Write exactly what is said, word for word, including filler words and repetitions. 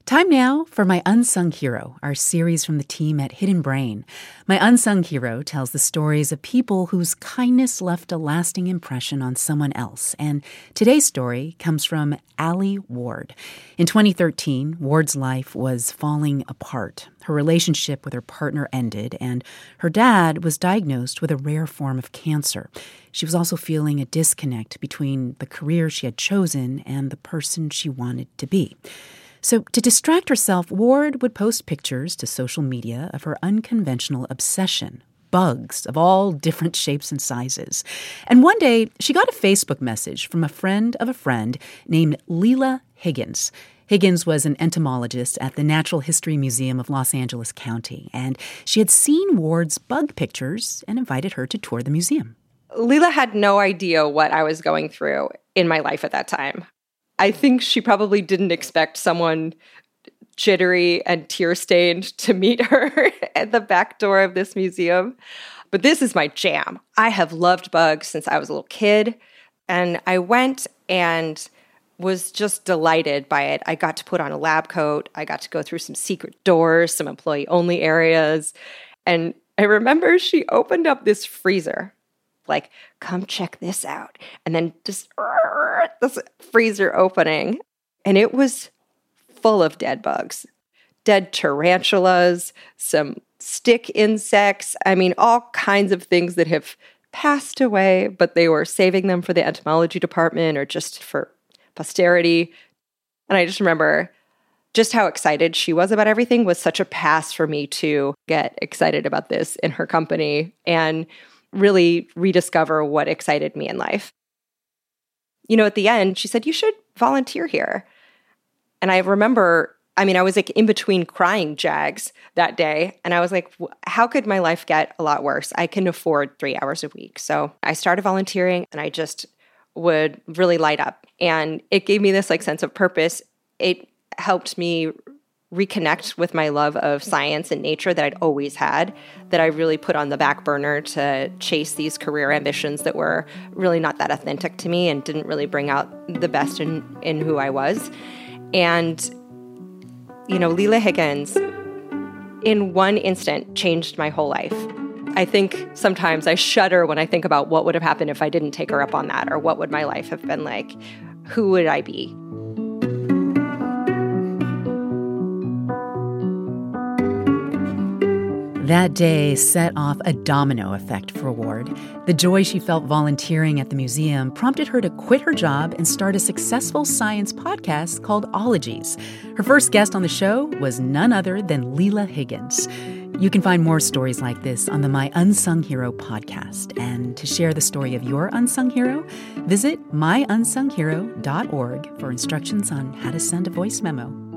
Time now for My Unsung Hero, our series from the team at Hidden Brain. My Unsung Hero tells the stories of people whose kindness left a lasting impression on someone else. And today's story comes from Allie Ward. In twenty thirteen, Ward's life was falling apart. Her relationship with her partner ended, and her dad was diagnosed with a rare form of cancer. She was also feeling a disconnect between the career she had chosen and the person she wanted to be. So to distract herself, Ward would post pictures to social media of her unconventional obsession, bugs of all different shapes and sizes. And one day, she got a Facebook message from a friend of a friend named Leela Higgins. Higgins was an entomologist at the Natural History Museum of Los Angeles County, and she had seen Ward's bug pictures and invited her to tour the museum. Leela had no idea what I was going through in my life at that time. I think she probably didn't expect someone jittery and tear-stained to meet her at the back door of this museum. But this is my jam. I have loved bugs since I was a little kid. And I went and was just delighted by it. I got to put on a lab coat. I got to go through some secret doors, some employee-only areas. And I remember she opened up this freezer. Like, come check this out. And then just uh, this freezer opening. And it was full of dead bugs. Dead tarantulas, some stick insects. I mean, all kinds of things that have passed away, but they were saving them for the entomology department or just for posterity. And I just remember just how excited she was about everything was such a pass for me to get excited about this in her company. And really rediscover what excited me in life. You know, at the end, she said, you should volunteer here. And I remember, I mean, I was like in between crying jags that day. And I was like, how could my life get a lot worse? I can afford three hours a week. So I started volunteering and I just would really light up. And it gave me this like sense of purpose. It helped me reconnect with my love of science and nature that I'd always had, that I really put on the back burner to chase these career ambitions that were really not that authentic to me and didn't really bring out the best in, in who I was. And, you know, Leela Higgins, in one instant, changed my whole life. I think sometimes I shudder when I think about what would have happened if I didn't take her up on that, or what would my life have been like? Who would I be? That day set off a domino effect for Ward. The joy she felt volunteering at the museum prompted her to quit her job and start a successful science podcast called Ologies. Her first guest on the show was none other than Leela Higgins. You can find more stories like this on the My Unsung Hero podcast. And to share the story of your unsung hero, visit my unsung hero dot org for instructions on how to send a voice memo.